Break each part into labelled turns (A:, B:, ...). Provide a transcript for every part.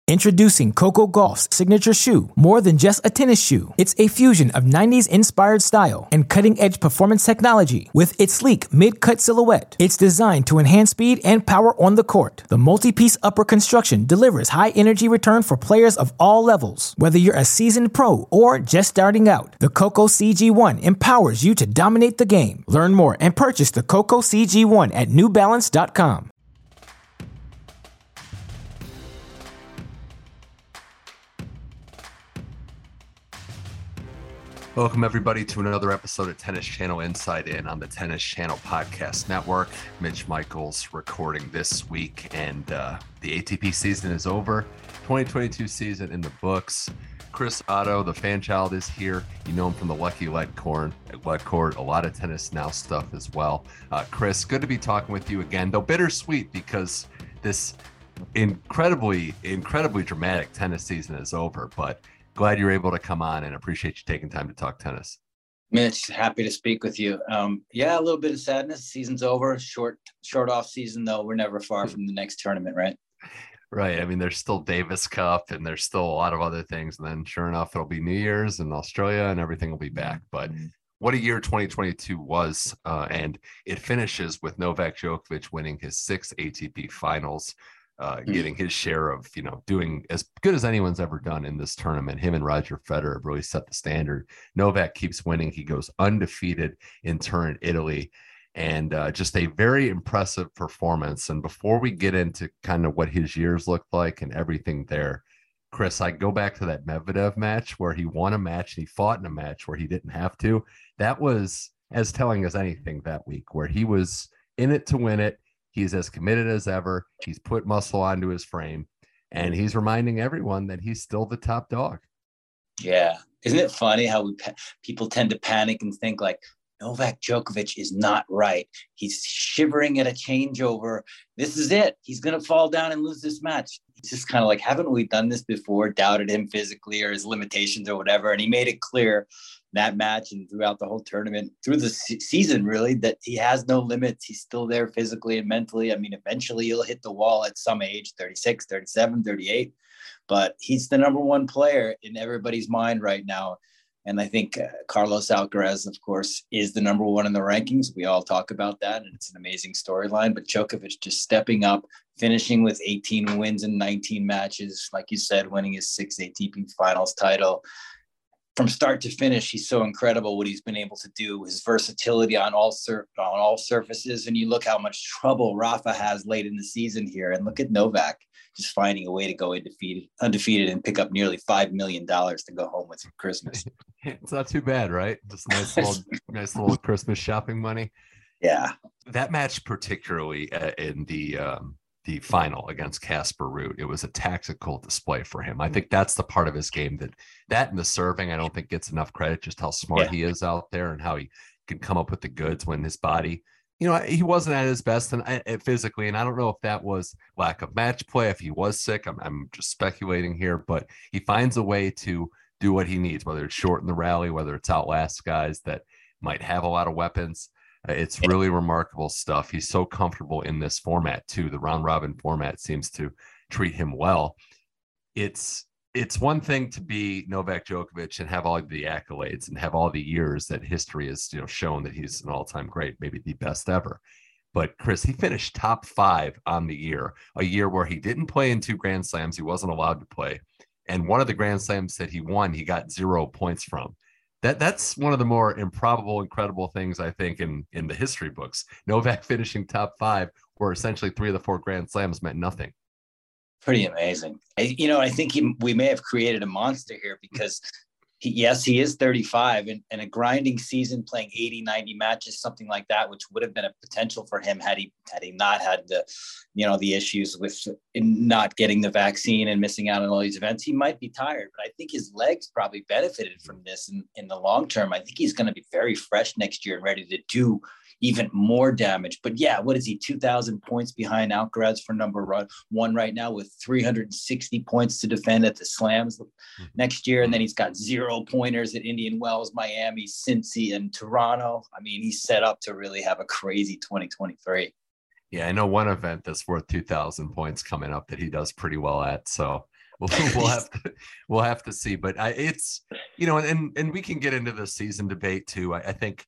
A: Introducing Coco Gauff's signature shoe, more than just a tennis shoe. It's a fusion of 90s-inspired style and cutting-edge performance technology. With its sleek mid-cut silhouette, it's designed to enhance speed and power on the court. The multi-piece upper construction delivers high-energy return for players of all levels. Whether you're a seasoned pro or just starting out, the Coco CG1 empowers you to dominate the game. Learn more and purchase the Coco CG1 at NewBalance.com.
B: Welcome, everybody, to another episode of Tennis Channel Inside In on the Tennis Channel Podcast Network. Mitch Michaels recording this week, and the ATP season is over. 2022 season in the books. Chris Otto, the fan child, is here. You know him from the Lucky Lead Court, a lot of Tennis Now stuff as well. Chris, good to be talking with you again, though bittersweet because this incredibly dramatic tennis season is over, but glad you're able to come on and appreciate you taking time to talk tennis.
C: Mitch, happy to speak with you. Yeah, a little bit of sadness. Season's over. Short off season, though. We're never far from the next tournament, right?
B: Right. I mean, there's still Davis Cup and there's still a lot of other things. And then sure enough, it'll be New Year's in Australia and everything will be back. But what a year 2022 was. And it finishes with Novak Djokovic winning his 6th ATP finals. Getting his share of, doing as good as anyone's ever done in this tournament. Him and Roger Federer have really set the standard. Novak keeps winning. He goes undefeated in Turin, Italy, and just a very impressive performance. And before we get into kind of what his years looked like and everything there, Chris, I go back to that Medvedev match where he won a match and he fought in a match where he didn't have to. That was as telling as anything that week, where he was in it to win it. He's as committed as ever. He's put muscle onto his frame, and he's reminding everyone that he's still the top dog.
C: Yeah. Isn't it funny how people tend to panic and think like, Novak Djokovic is not right. He's shivering at a changeover. This is it. He's going to fall down and lose this match. It's just kind of like, haven't we done this before? Doubted him physically or his limitations or whatever. And he made it clear that match and throughout the whole tournament, through the season, really, that he has no limits. He's still there physically and mentally. I mean, eventually he'll hit the wall at some age, 36, 37, 38. But he's the number one player in everybody's mind right now. And I think Carlos Alcaraz, of course, is the number one in the rankings. We all talk about that, and it's an amazing storyline. But Djokovic just stepping up, finishing with 18 wins in 19 matches. Like you said, winning his 6th ATP Finals title. From start to finish, he's so incredible what he's been able to do, his versatility on all surfaces. And you look how much trouble Rafa has late in the season here. And look at Novak just finding a way to go undefeated and pick up nearly $5 million to go home with for Christmas.
B: It's not too bad, right? Just nice little Christmas shopping money.
C: Yeah.
B: That match, particularly in the final against Casper Ruud, it was a tactical display for him. I think that's the part of his game that and the serving, I don't think gets enough credit, just how smart he is out there and how he can come up with the goods when his body, he wasn't at his best and physically. And I don't know if that was lack of match play, if he was sick, I'm just speculating here, but he finds a way to do what he needs, whether it's shorten the rally, whether it's outlast guys that might have a lot of weapons. It's really remarkable stuff. He's so comfortable in this format too. The round robin format seems to treat him well. It's one thing to be Novak Djokovic and have all the accolades and have all the years that history has shown that he's an all-time great, maybe the best ever. But Chris, he finished top 5 on the year, a year where he didn't play in 2 Grand Slams. He wasn't allowed to play. And one of the Grand Slams that he won, he got 0 points from. That's one of the more improbable, incredible things, I think, in the history books. Novak finishing top 5, where essentially 3 of the 4 Grand Slams meant nothing.
C: Pretty amazing. I think we may have created a monster here because he is 35 and a grinding season playing 80, 90 matches, something like that, which would have been a potential for him had he not had the issues with not getting the vaccine and missing out on all these events. He might be tired, but I think his legs probably benefited from this in the long term. I think he's going to be very fresh next year and ready to do even more damage. But yeah, what is he, 2,000 points behind Alcaraz for number one right now with 360 points to defend at the Slams next year. And then he's got 0 pointers at Indian Wells, Miami, Cincy, and Toronto. I mean, he's set up to really have a crazy 2023.
B: Yeah, I know one event that's worth 2,000 points coming up that he does pretty well at. So we'll have to see. But it's and we can get into the season debate too. I think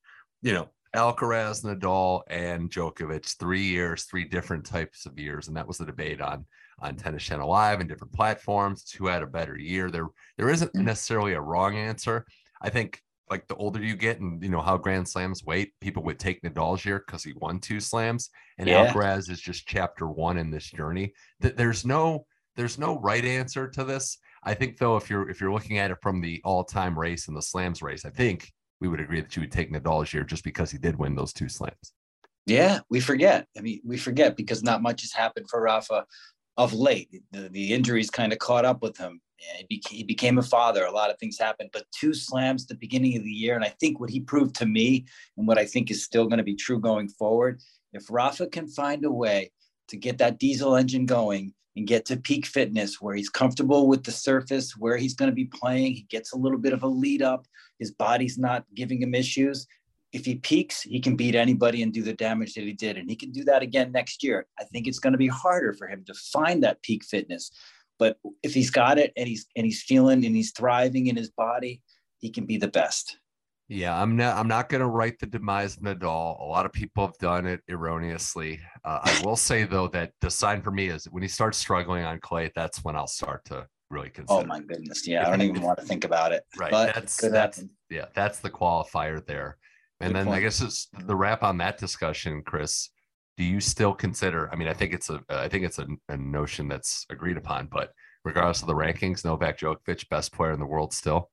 B: Alcaraz, Nadal, and Djokovic, 3 years, 3 different types of years, and that was the debate on Tennis Channel Live and different platforms. Who had a better year? There isn't necessarily a wrong answer. I think like the older you get, and how Grand Slams weight, people would take Nadal's year because he won 2 slams, and Alcaraz is just chapter 1 in this journey. There's no right answer to this. I think though, if you're looking at it from the all-time race and the slams race, I think we would agree that you would take Nadal's year just because he did win those 2 slams.
C: Yeah, we forget. We forget because not much has happened for Rafa of late. The injuries kind of caught up with him. He became a father. A lot of things happened, but 2 slams at the beginning of the year. And I think what he proved to me, and what I think is still going to be true going forward, if Rafa can find a way to get that diesel engine going and get to peak fitness where he's comfortable with the surface, where he's going to be playing, he gets a little bit of a lead up, his body's not giving him issues. If he peaks, he can beat anybody and do the damage that he did. And he can do that again next year. I think it's going to be harder for him to find that peak fitness. But if he's got it and he's feeling and he's thriving in his body, he can be the best.
B: Yeah, I'm not going to write the demise of Nadal. A lot of people have done it erroneously. I will say though that the sign for me is when he starts struggling on clay, that's when I'll start to really consider.
C: Oh my goodness, yeah, I don't even want to think about it.
B: Right,
C: but
B: that's the qualifier there. And then I guess it's the wrap on that discussion, Chris. Do you still consider? I mean, I think it's a notion that's agreed upon, but regardless of the rankings, Novak Djokovic, best player in the world still.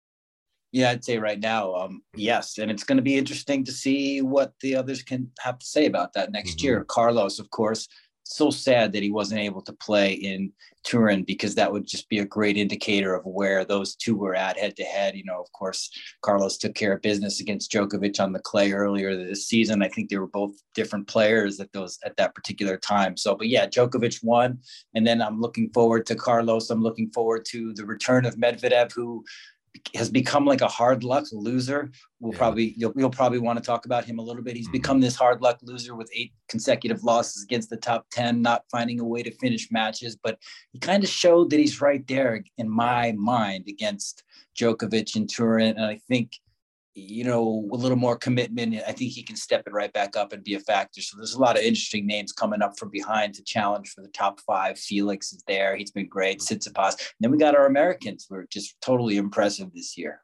C: Yeah, I'd say right now, yes. And it's going to be interesting to see what the others can have to say about that next year. Carlos, of course, so sad that he wasn't able to play in Turin because that would just be a great indicator of where those two were at head to head. Of course, Carlos took care of business against Djokovic on the clay earlier this season. I think they were both different players at that particular time. So, but yeah, Djokovic won. And then I'm looking forward to Carlos. I'm looking forward to the return of Medvedev, who has become like a hard luck loser. You'll probably want to talk about him a little bit. He's become this hard luck loser with 8 consecutive losses against the top 10, not finding a way to finish matches, but he kind of showed that he's right there in my mind against Djokovic and Turin. And I think, a little more commitment, I think he can step it right back up and be a factor. So there's a lot of interesting names coming up from behind to challenge for the top 5. Felix is there. He's been great. Tsitsipas. And then we got our Americans. We're just totally impressive this year.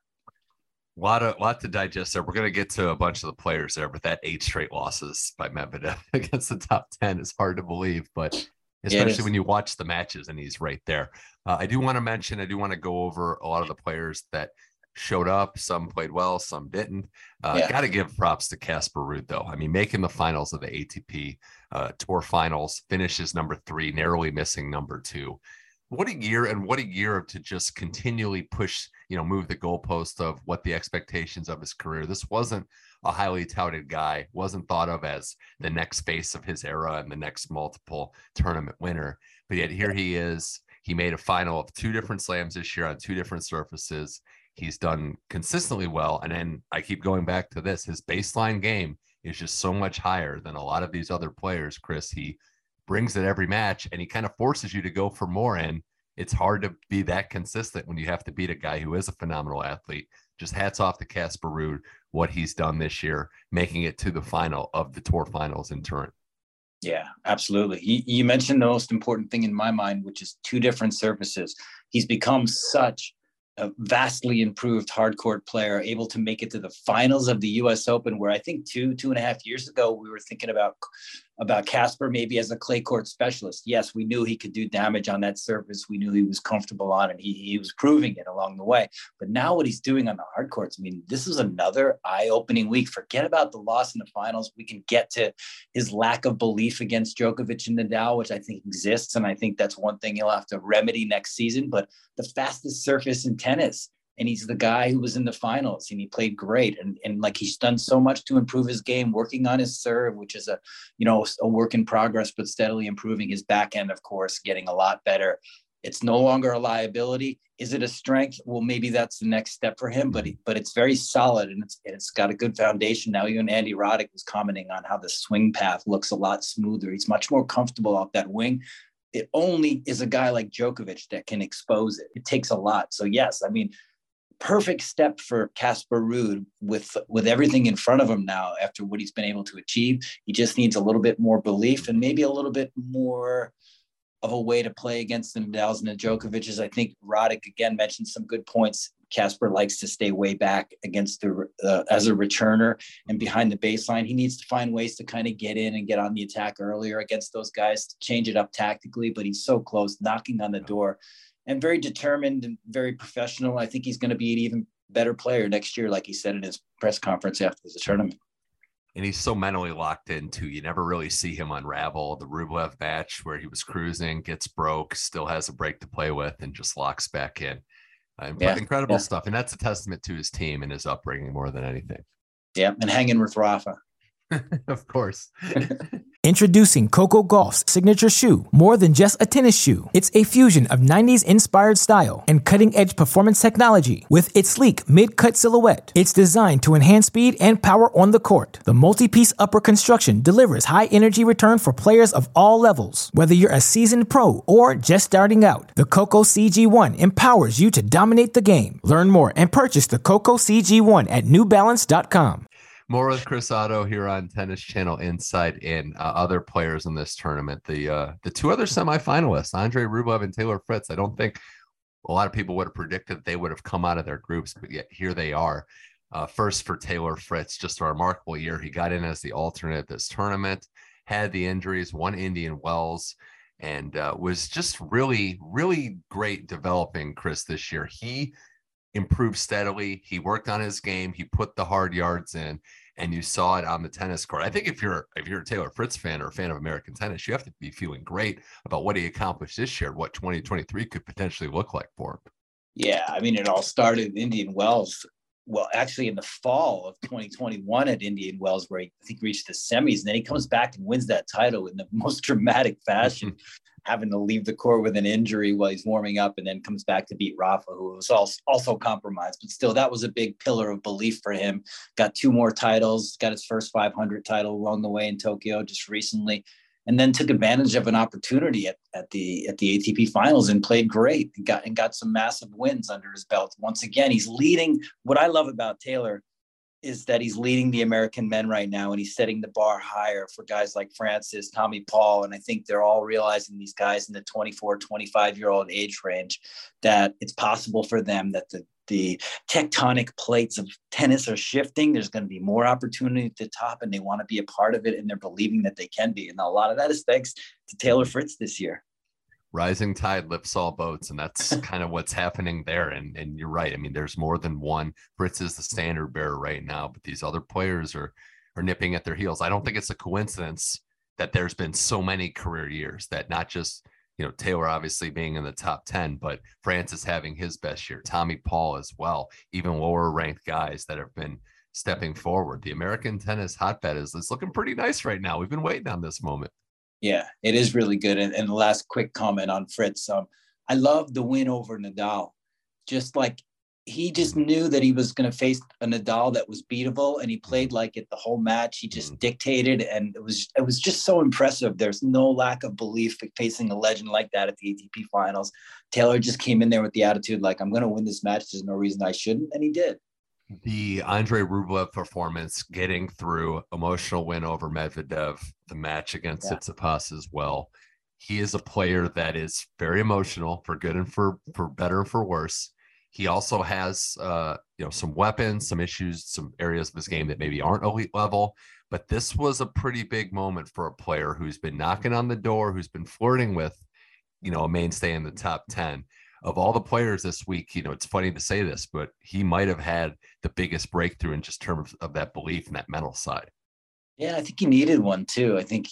B: A lot to digest there. We're going to get to a bunch of the players there, but that 8 straight losses by Medvedev against the top 10 is hard to believe, but especially when you watch the matches and he's right there. I do want to go over a lot of the players that showed up. Some played well, some didn't. Got to give props to Casper Ruud, though. I mean, making the finals of the ATP Tour Finals, finishes number 3, narrowly missing number 2. What a year to just continually push, move the goalpost of what the expectations of his career. This wasn't a highly touted guy, wasn't thought of as the next face of his era and the next multiple tournament winner. But yet here he is. He made a final of 2 different slams this year on 2 different surfaces. He's done consistently well. And then I keep going back to this. His baseline game is just so much higher than a lot of these other players, Chris. He brings it every match and he kind of forces you to go for more. And it's hard to be that consistent when you have to beat a guy who is a phenomenal athlete. Just hats off to Casper Ruud, what he's done this year, making it to the final of the Tour Finals in Turin.
C: Yeah, absolutely. You mentioned the most important thing in my mind, which is 2 different surfaces. He's become such a vastly improved hard court player, able to make it to the finals of the US Open, where I think 2.5 years ago, we were thinking about Casper maybe as a clay court specialist. Yes, we knew he could do damage on that surface. We knew he was comfortable on it. He was proving it along the way. But now what he's doing on the hard courts, I mean, this is another eye-opening week. Forget about the loss in the finals. We can get to his lack of belief against Djokovic and Nadal, which I think exists. And I think that's one thing he'll have to remedy next season. But the fastest surface in tennis, and he's the guy who was in the finals and he played great. And like, he's done so much to improve his game, working on his serve, which is a work in progress, but steadily improving. His backhand, of course, getting a lot better. It's no longer a liability. Is it a strength? Well, maybe that's the next step for him, but it's very solid and it's got a good foundation. Now, even Andy Roddick was commenting on how the swing path looks a lot smoother. He's much more comfortable off that wing. it only is a guy like Djokovic that can expose it. It takes a lot. So yes, I mean, perfect step for Casper Ruud with everything in front of him now after what he's been able to achieve. He just needs a little bit more belief and maybe a little bit more of a way to play against the Nadals and the Djokovic's. I think Roddick again mentioned some good points. Casper likes to stay way back against as a returner and behind the baseline. He needs to find ways to kind of get in and get on the attack earlier against those guys to change it up tactically, but he's so close, knocking on the door, and very determined and very professional. I think he's going to be an even better player next year, like he said in his press conference after the tournament.
B: And he's so mentally locked in too. You never really see him unravel. The Rublev match where he was cruising, gets broke, still has a break to play with, and just locks back in. Incredible stuff. And that's a testament to his team and his upbringing more than anything.
C: Yeah, and hanging with Rafa.
B: Of course.
A: Introducing Coco Gauff's signature shoe, more than just a tennis shoe. It's a fusion of 90s inspired style and cutting-edge performance technology with its sleek mid-cut silhouette. It's designed to enhance speed and power on the court. The multi-piece upper construction delivers high energy return for players of all levels. Whether you're a seasoned pro or just starting out, the Coco CG1 empowers you to dominate the game. Learn more and purchase the Coco CG1 at newbalance.com.
B: More with Chris Otto here on Tennis Channel Insight and other players in this tournament. The two other semifinalists, Andre Rublev and Taylor Fritz. I don't think a lot of people would have predicted that they would have come out of their groups, but yet here they are. First for Taylor Fritz, just a remarkable year. He got in as the alternate at this tournament, had the injuries, won Indian Wells, and was just really, really great developing, Chris, this year. He improved steadily. He worked on his game. He put the hard yards in, and you saw it on the tennis court. I think if you're a Taylor Fritz fan or a fan of American tennis, you have to be feeling great about what he accomplished this year, what 2023 could potentially look like for him.
C: Yeah, I mean, it all started in Indian Wells. Well, actually in the fall of 2021 at Indian Wells, where he, I think, reached the semis, and then he comes back and wins that title in the most dramatic fashion. Having to leave the court with an injury while he's warming up, and then comes back to beat Rafa, who was also compromised. But still, that was a big pillar of belief for him. Got 2 more titles, got his first 500 title along the way in Tokyo just recently, and then took advantage of an opportunity at the ATP finals and played great and got some massive wins under his belt. Once again, he's leading. What I love about Taylor is that he's leading the American men right now, and he's setting the bar higher for guys like Francis, Tommy Paul. And I think they're all realizing, these guys in the 24, 25-year-old age range, that it's possible for them, that the tectonic plates of tennis are shifting. There's going to be more opportunity at the top, and they want to be a part of it, and they're believing that they can be. And a lot of that is thanks to Taylor Fritz this year.
B: Rising tide lifts all boats, and that's kind of what's happening there. And you're right. I mean, there's more than one. Fritz is the standard bearer right now, but these other players are nipping at their heels. I don't think it's a coincidence that there's been so many career years, that not just, Taylor obviously being in the top 10, but Francis having his best year, Tommy Paul as well, even lower ranked guys that have been stepping forward. The American tennis hotbed is looking pretty nice right now. We've been waiting on this moment. Yeah,
C: it is really good. And the last quick comment on Fritz. I love the win over Nadal. Just like, he just knew that he was going to face a Nadal that was beatable, and he played like it the whole match. He just dictated, and it was just so impressive. There's no lack of belief facing a legend like that at the ATP finals. Taylor just came in there with the attitude like, I'm going to win this match. There's no reason I shouldn't. And he did.
B: The Andre Rublev performance, getting through, emotional win over Medvedev, the match against Tsitsipas as well. He is a player that is very emotional, for good and for better and for worse. He also has, some weapons, some issues, some areas of his game that maybe aren't elite level. But this was a pretty big moment for a player who's been knocking on the door, who's been flirting with, a mainstay in the top 10. Of all the players this week, it's funny to say this, but he might have had the biggest breakthrough in just terms of that belief and that mental side.
C: Yeah, I think he needed one too. I think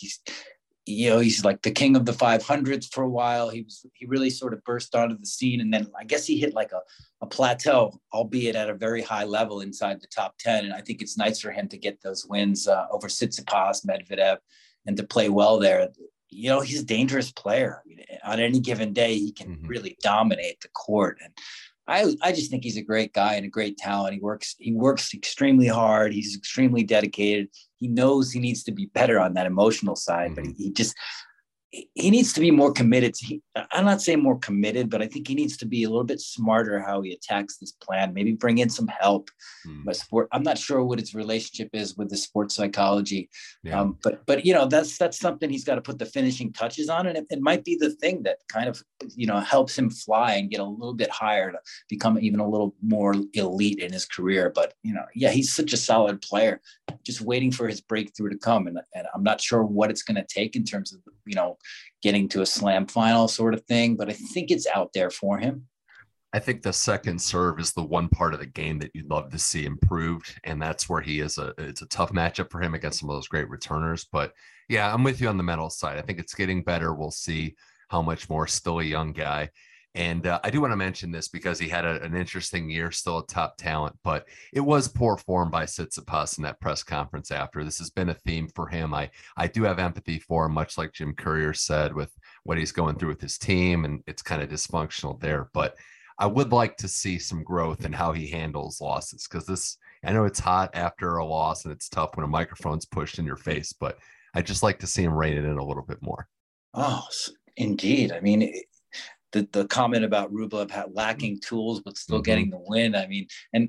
C: he's like the king of the 500s for a while. He really sort of burst onto the scene, and then I guess he hit like a plateau, albeit at a very high level inside the top 10. And I think it's nice for him to get those wins over Tsitsipas, Medvedev, and to play well there. He's a dangerous player. On any given day, he can really dominate the court. And I just think he's a great guy and a great talent. He works extremely hard. He's extremely dedicated. He knows he needs to be better on that emotional side, but he needs to be more committed. I'm not saying more committed, but I think he needs to be a little bit smarter how he attacks this plan. Maybe bring in some help. But I'm not sure what his relationship is with the sports psychology.
B: Yeah.
C: But that's something he's got to put the finishing touches on, and it might be the thing that kind of helps him fly and get a little bit higher to become even a little more elite in his career. But he's such a solid player, just waiting for his breakthrough to come, and I'm not sure what it's going to take in terms of getting to a slam final sort of thing, but I think it's out there for him.
B: I think the second serve is the one part of the game that you'd love to see improved. And that's where it's a tough matchup for him against some of those great returners. But yeah, I'm with you on the mental side. I think it's getting better. We'll see how much more. Still a young guy. And I do want to mention this because he had an interesting year, still a top talent, but it was poor form by Tsitsipas in that press conference after. This has been a theme for him. I do have empathy for him, much like Jim Courier said, with what he's going through with his team, and it's kind of dysfunctional there. But I would like to see some growth in how he handles losses, because I know it's hot after a loss and it's tough when a microphone's pushed in your face, but I just like to see him rein it in a little bit more.
C: Oh, indeed. I mean, the comment about Rublev lacking tools but still getting the win. I mean, and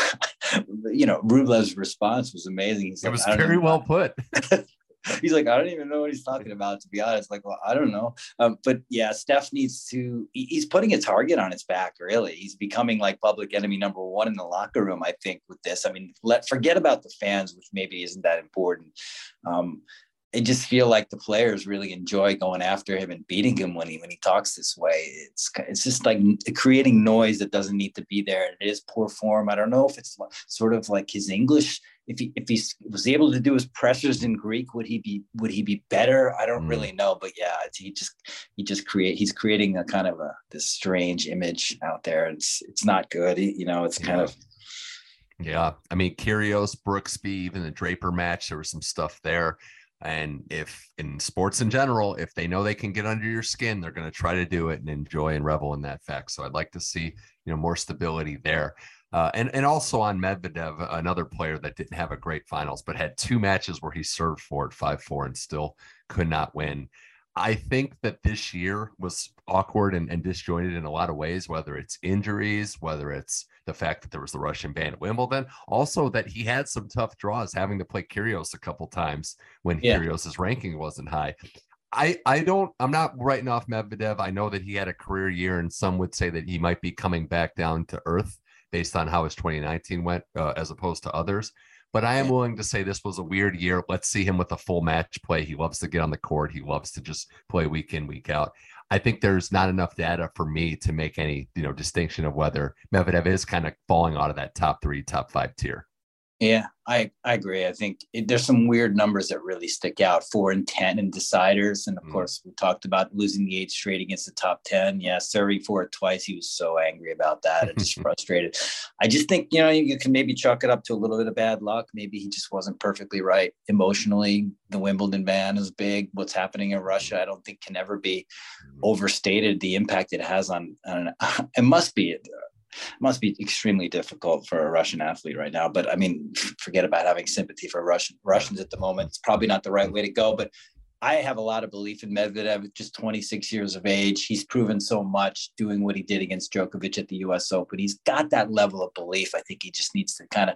C: Rublev's response was amazing.
B: It was very well put.
C: He's like, I don't even know what he's talking about, to be honest. Like, well, I don't know. But yeah, Steph he's putting a target on his back, really. He's becoming like public enemy number one in the locker room, I think, with this. I mean, forget about the fans, which maybe isn't that important. I just feel like the players really enjoy going after him and beating him when he talks this way. It's just like creating noise that doesn't need to be there. It is poor form. I don't know if it's sort of like his English. If he was able to do his pressers in Greek, would he be better? I don't really know, but yeah, he's creating a kind of this strange image out there. It's not good. It's kind of.
B: Yeah, I mean, Kyrgios, Brooksby, even the Draper match, there was some stuff there. And if in sports in general, if they know they can get under your skin, they're going to try to do it and enjoy and revel in that fact. So I'd like to see, more stability there. And also on Medvedev, another player that didn't have a great finals, but had two matches where he served for it 5-4 and still could not win. I think that this year was awkward and disjointed in a lot of ways, whether it's injuries, whether it's the fact that there was the Russian ban at Wimbledon, also that he had some tough draws having to play Kyrgios a couple times when Kyrgios's ranking wasn't high. I'm not writing off Medvedev. I know that he had a career year, and some would say that he might be coming back down to earth based on how his 2019 went, as opposed to others. But I am willing to say this was a weird year. Let's see him with a full match play. He loves to get on the court. He loves to just play week in, week out. I think there's not enough data for me to make any, distinction of whether Medvedev is kind of falling out of that top 3, top 5 tier.
C: Yeah, I agree. I think there's some weird numbers that really stick out, 4 and 10 in deciders. And of course, we talked about losing the 8th straight against the top 10. Yeah, serving for it twice. He was so angry about that and just frustrated. I just think, you can maybe chalk it up to a little bit of bad luck. Maybe he just wasn't perfectly right emotionally. The Wimbledon ban is big. What's happening in Russia, I don't think can ever be overstated. The impact it has on it must be extremely difficult for a Russian athlete right now. But I mean, forget about having sympathy for Russians at the moment. It's probably not the right way to go, but I have a lot of belief in Medvedev, just 26 years of age. He's proven so much doing what he did against Djokovic at the US Open. He's got that level of belief. I think he just needs to kind of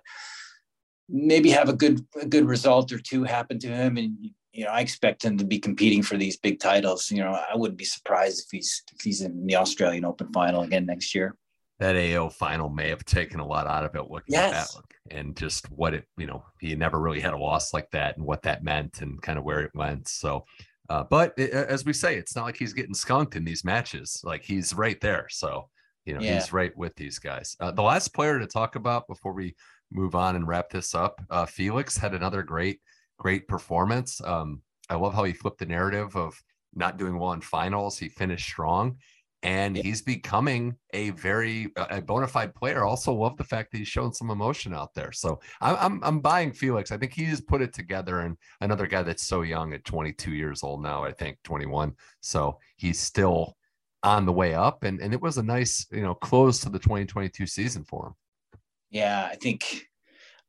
C: maybe have a good result or two happen to him. And, I expect him to be competing for these big titles. I wouldn't be surprised if he's in the Australian Open final again next year.
B: That AO final may have taken a lot out of it looking at that look, and just what it, he never really had a loss like that and what that meant and kind of where it went. So, but as we say, it's not like he's getting skunked in these matches. Like he's right there. So, he's right with these guys. The last player to talk about before we move on and wrap this up, Felix had another great performance. I love how he flipped the narrative of not doing well in finals. He finished strong. And he's becoming a very bona fide player. Also love the fact that he's shown some emotion out there. So I'm buying Felix. I think he just put it together. And another guy that's so young at 22 years old now, I think 21. So he's still on the way up. And it was a nice, close to the 2022 season for him.
C: Yeah, I think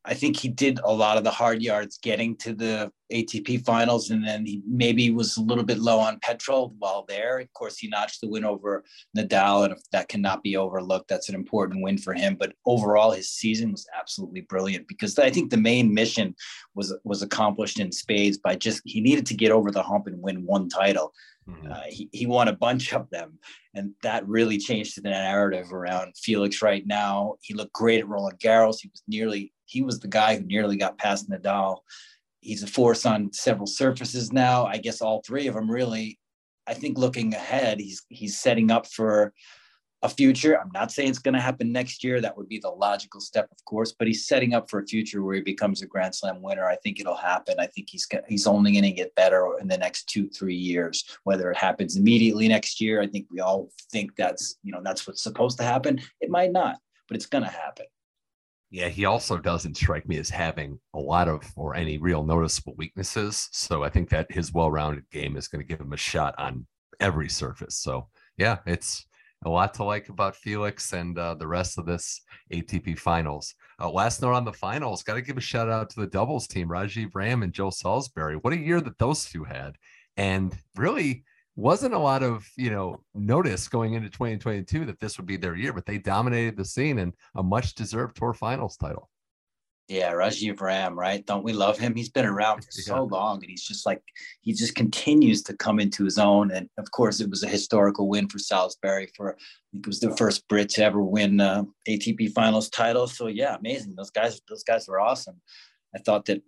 C: I think he did a lot of the hard yards getting to the ATP finals, and then he maybe was a little bit low on petrol while there. Of course, he notched the win over Nadal, and if that cannot be overlooked, that's an important win for him. But overall, his season was absolutely brilliant, because I think the main mission was accomplished in spades by just, he needed to get over the hump and win one title. He won a bunch of them, and that really changed the narrative around Felix right now. He looked great at Roland Garros. He was the guy who nearly got past Nadal. He's a force on several surfaces now. I guess all three of them really. I think looking ahead, he's setting up for a future. I'm not saying it's going to happen next year. That would be the logical step, of course, but he's setting up for a future where he becomes a Grand Slam winner. I think it'll happen. I think he's only going to get better in the next 2-3 years. Whether it happens immediately next year, I think we all think that's what's supposed to happen. It might not, but it's going to happen.
B: Yeah, he also doesn't strike me as having a lot of or any real noticeable weaknesses. So I think that his well-rounded game is going to give him a shot on every surface. So yeah, it's a lot to like about Felix and the rest of this ATP finals. Last note on the finals, got to give a shout out to the doubles team, Rajiv Ram and Joe Salisbury. What a year that those two had. And really wasn't a lot of, notice going into 2022 that this would be their year, but they dominated the scene and a much deserved tour finals title.
C: Yeah, Rajiv Ram, right? Don't we love him? He's been around for so long, and he just continues to come into his own. And of course, it was a historical win for Salisbury. I think it was the first Brit to ever win ATP Finals title. So yeah, amazing. Those guys were awesome. I thought that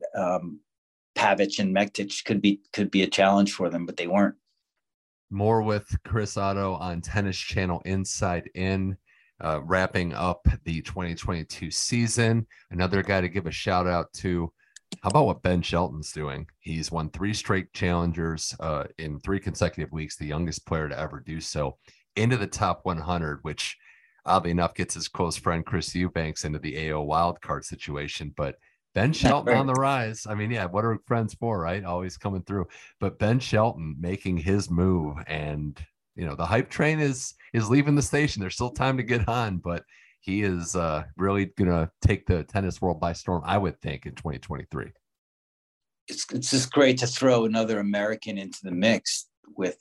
C: Pavic and Mektic could be a challenge for them, but they weren't.
B: More with Chris Otto on Tennis Channel Inside In. Wrapping up the 2022 season. Another guy to give a shout out to. How about what Ben Shelton's doing? He's won 3 straight challengers in 3 consecutive weeks, the youngest player to ever do so, into the top 100, which oddly enough gets his close friend Chris Eubanks into the AO wildcard situation. But Ben Shelton on the rise. I mean, yeah, what are friends for, right? Always coming through. But Ben Shelton making his move, and the hype train is leaving the station. There's still time to get on, but he is really going to take the tennis world by storm, I would think, in 2023.
C: It's just great to throw another American into the mix with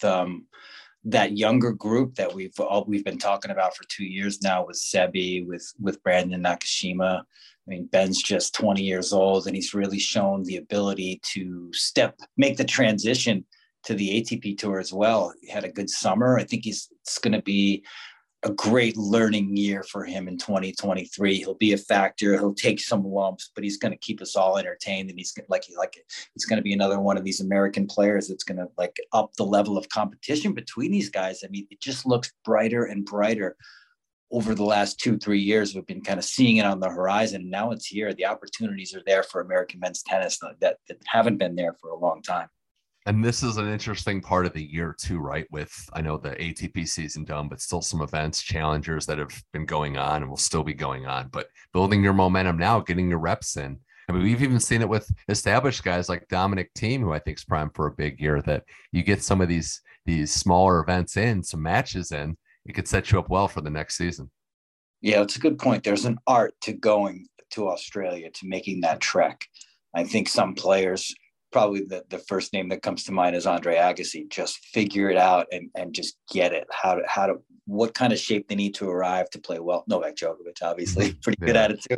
C: that younger group that we've been talking about for 2 years now, with Sebi, with Brandon Nakashima. I mean, Ben's just 20 years old, and he's really shown the ability to make the transition to the ATP tour as well. He had a good summer. I think it's going to be a great learning year for him in 2023. He'll be a factor. He'll take some lumps, but he's going to keep us all entertained. And he's going to be another one of these American players that's going to up the level of competition between these guys. I mean, it just looks brighter and brighter over the last 2-3 years. We've been kind of seeing it on the horizon. And now it's here. The opportunities are there for American men's tennis that haven't been there for a long time.
B: And this is an interesting part of the year too, right? With, I know the ATP season done, but still some events, challengers that have been going on and will still be going on, but building your momentum now, getting your reps in. I mean, we've even seen it with established guys like Dominic Thiem, who I think is primed for a big year, that you get some of these smaller events in, some matches in, it could set you up well for the next season.
C: Yeah, it's a good point. There's an art to going to Australia, to making that trek. I think some players, probably the first name that comes to mind is Andre Agassi, just figure it out and just get it. What kind of shape they need to arrive to play well. Novak Djokovic, obviously, pretty good at it too.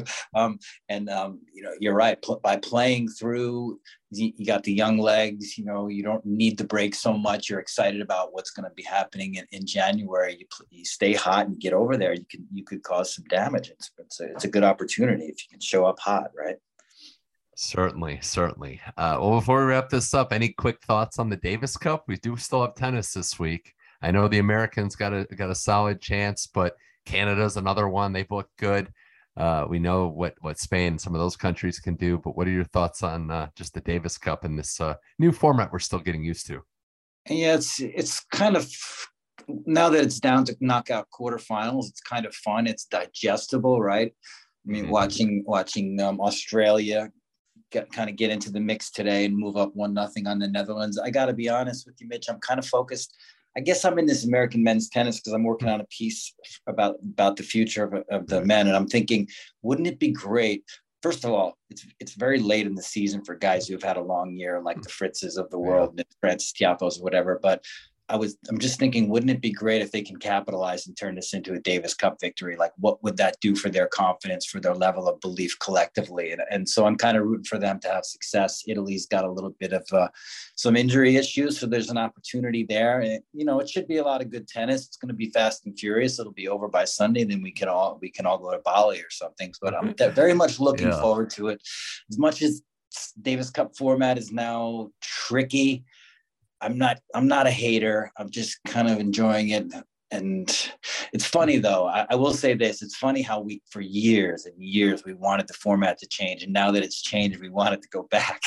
C: You're right. By playing through, you got the young legs. You don't need the break so much. You're excited about what's going to be happening in January. You stay hot and get over there. You could cause some damage. It's a good opportunity if you can show up hot, right?
B: Certainly. Well, before we wrap this up, any quick thoughts on the Davis Cup? We do still have tennis this week. I know the Americans got a solid chance, but Canada's another one. They've looked good. We know what Spain, some of those countries can do, but what are your thoughts on just the Davis Cup and this new format we're still getting used to?
C: Yeah, it's kind of, now that it's down to knockout quarterfinals, it's kind of fun. It's digestible, right? I mean, watching Australia get into the mix today and move up 1-0 on the Netherlands. I got to be honest with you, Mitch. I'm kind of focused. I guess I'm in this American men's tennis because I'm working on a piece about the future of the men. And I'm thinking, wouldn't it be great first of all, it's very late in the season for guys who've had a long year, like the Fritzes of the world, and Francis Tiafos or whatever. But I'm just thinking, wouldn't it be great if they can capitalize and turn this into a Davis Cup victory? Like, what would that do for their confidence, for their level of belief collectively? And so I'm kind of rooting for them to have success. Italy's got a little bit of some injury issues, so there's an opportunity there. And, it should be a lot of good tennis. It's going to be fast and furious. It'll be over by Sunday. Then we can all go to Bali or something. But I'm very much looking forward to it. As much as Davis Cup format is now tricky, I'm not a hater. I'm just kind of enjoying it. And it's funny though. I will say this. It's funny how for years and years, we wanted the format to change. And now that it's changed, we want it to go back.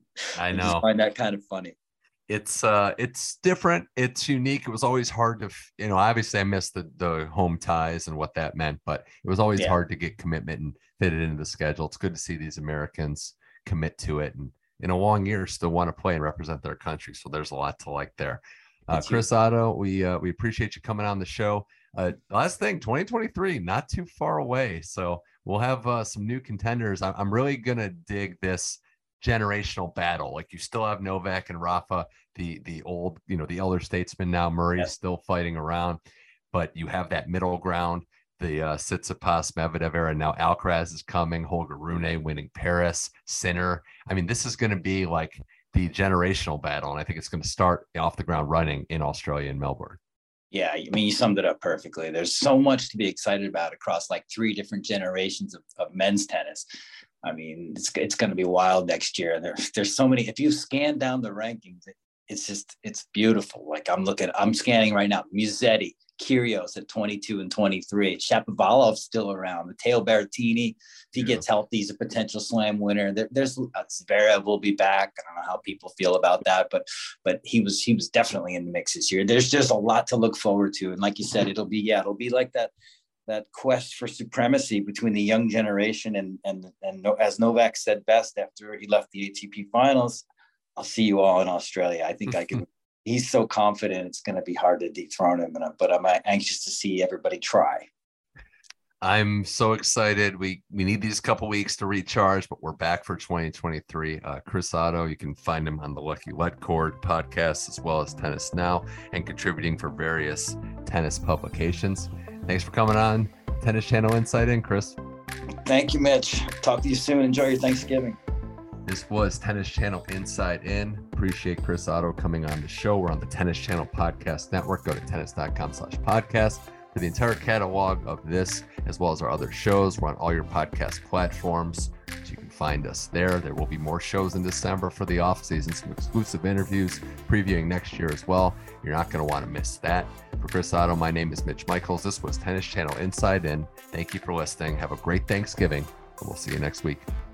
B: I know.
C: I just find that kind of funny.
B: It's different. It's unique. It was always hard to, obviously I missed the home ties and what that meant, but it was always hard to get commitment and fit it into the schedule. It's good to see these Americans commit to it, and in a long year still want to play and represent their country. So there's a lot to like there. Chris Oddo, we appreciate you coming on the show. Last thing, 2023, not too far away. So we'll have some new contenders. I'm really going to dig this generational battle. Like, you still have Novak and Rafa, the old, the elder statesman now. Murray's still fighting around, but you have that middle ground. The Tsitsipas, Medvedev era. Now Alcaraz is coming. Holger Rune winning Paris. Sinner. I mean, this is going to be like the generational battle, and I think it's going to start off the ground running in Australia and Melbourne.
C: Yeah, I mean, you summed it up perfectly. There's so much to be excited about across like 3 different generations of men's tennis. I mean, it's going to be wild next year. There's so many. If you scan down the rankings, it's beautiful. Like, I'm scanning right now. Musetti, Kyrgios at 22 and 23. Shapovalov's still around. Matteo Berrettini, if he gets healthy, he's a potential slam winner. There's Zverev will be back. I don't know how people feel about that, but he was definitely in the mix this year. There's just a lot to look forward to. And like you said, it'll be like that quest for supremacy between the young generation and as Novak said best after he left the ATP finals, I'll see you all in Australia. I think I can. He's so confident it's going to be hard to dethrone him, but I'm anxious to see everybody try.
B: I'm so excited. We need these couple weeks to recharge, but we're back for 2023. Chris Oddo, you can find him on the Lucky Let Cord podcast, as well as Tennis Now, and contributing for various tennis publications. Thanks for coming on Tennis Channel Inside In, Chris.
C: Thank you, Mitch. Talk to you soon. Enjoy your Thanksgiving.
B: This was Tennis Channel Inside In. Appreciate Chris Oddo coming on the show. We're on the Tennis Channel Podcast Network. Go to tennis.com/podcast for the entire catalog of this, as well as our other shows. We're on all your podcast platforms, so you can find us there. There will be more shows in December for the off season, some exclusive interviews previewing next year as well. You're not going to want to miss that. For Chris Oddo, my name is Mitch Michaels. This was Tennis Channel Inside In. Thank you for listening. Have a great Thanksgiving, and we'll see you next week.